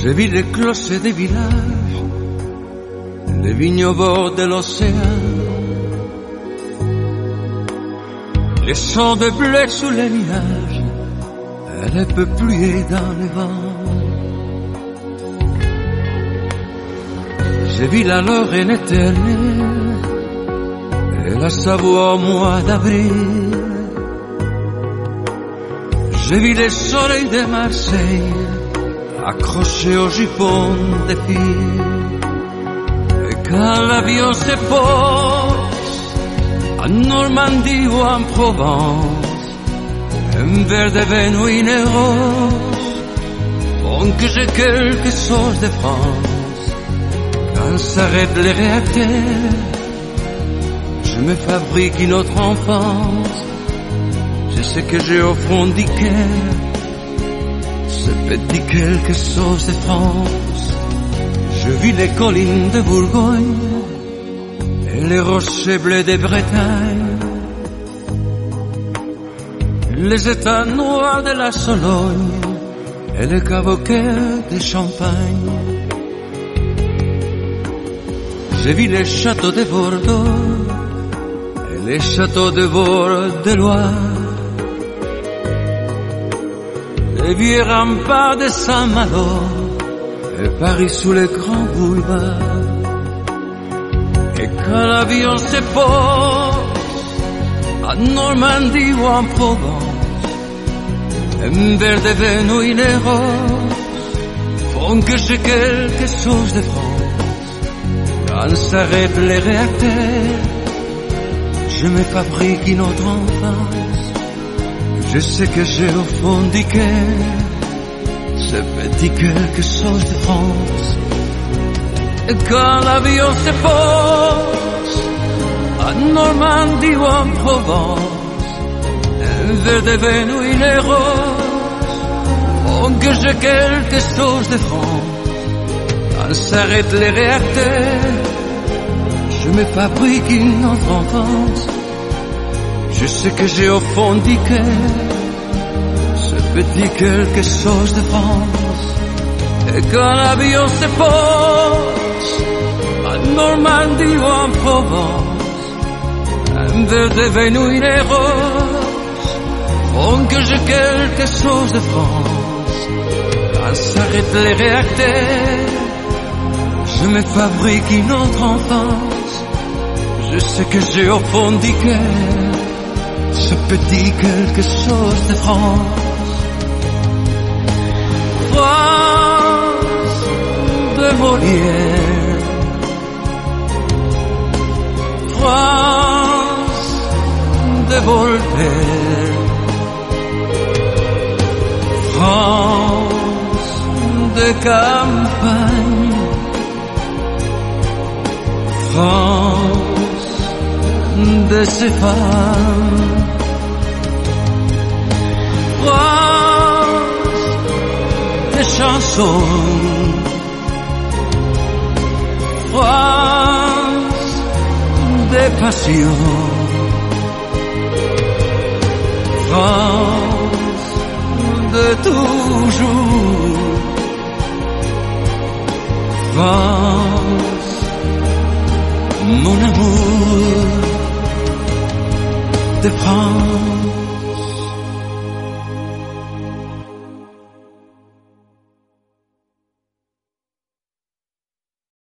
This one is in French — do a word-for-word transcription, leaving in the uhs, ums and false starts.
J'ai vu les clochers des villages, les vignes au bord de l'océan, les champs de blé sous les nuages, et les peupliers dans les vents. J'ai vu la Lorraine éternelle et la Savoie au mois d'avril. J'ai vu les soleils de Marseille accrochés au jupon des filles. Et quand l'avion se pose en Normandie ou en Provence, un verre de vin ou une rose font que j'ai quelque chose de France. Quand s'arrêtent les réacteurs, je me fabrique une autre enfance. Je sais que j'ai au fond du cœur ce petit quelque chose de France. Je vis les collines de Bourgogne et les rochers bleus de Bretagne, les états noirs de la Sologne et les cavoquets de Champagne. J'ai vu les châteaux de Bordeaux et les châteaux de Bord-de-Loire, les vieux remparts de Saint-Malo et Paris sous les grands boulevards. Et quand l'avion se pose en Normandie ou en Provence, un verre de vin ou une rose font que j'ai quelque chose de France. Quand s'arrêtent les réacteurs, je me fabrique une autre enfance. Je sais que j'ai au fond du cœur ce petit quelque chose de France. Et quand l'avion se pose en Normandie ou en Provence, un verre de vin ou une rose font que j'ai quelque chose de France. Quand s'arrêtent les réacteurs, je me fabrique une autre enfance. Je sais que j'ai au fond du cœur ce petit quelque chose de France. Et quand l'avion se pose en Normandie ou en Provence, un verre de vin ou une rose font que j'ai quelque chose de France. Quand s'arrêtent les réacteurs, je me fabrique une autre enfance. Je sais que j'ai au fond du cœur ce petit quelque chose de France. France de Molière, France de Voltaire, France de campagne, France de ces femmes, France des chansons, France des passions, France de toujours, France mon amour de France.